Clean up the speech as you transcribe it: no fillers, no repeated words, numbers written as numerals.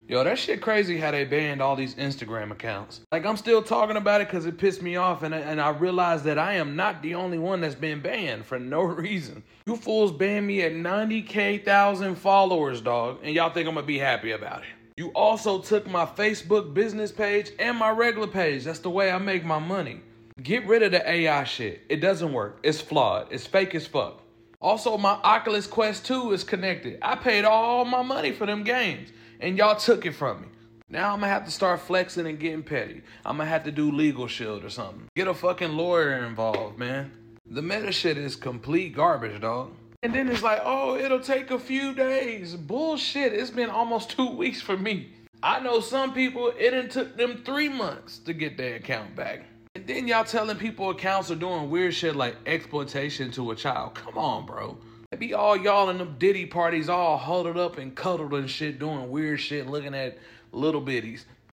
Yo, that shit crazy how they banned all these Instagram accounts. Like, I'm still talking about it because it pissed me off, and I realized that I am not the only one that's been banned for no reason. You fools banned me at 90,000 followers, dog, and y'all think I'm gonna be happy about it. You also took my Facebook business page and my regular page. That's the way I make my money. Get rid of the AI shit. It doesn't work. It's flawed. It's fake as fuck. Also, my Oculus Quest 2 is connected. I paid all my money for them games, and y'all took it from me. Now I'm gonna have to start flexing and getting petty. I'm gonna have to do Legal Shield or something. Get a fucking lawyer involved, man. The meta shit is complete garbage, dog. And then it's like, oh, it'll take a few days. Bullshit, it's been almost 2 weeks for me. I know some people, it took them 3 months to get their account back. And then y'all telling people accounts are doing weird shit like exploitation to a child. Come on, bro. It be all y'all in them Diddy parties all huddled up and cuddled and shit doing weird shit looking at little bitties.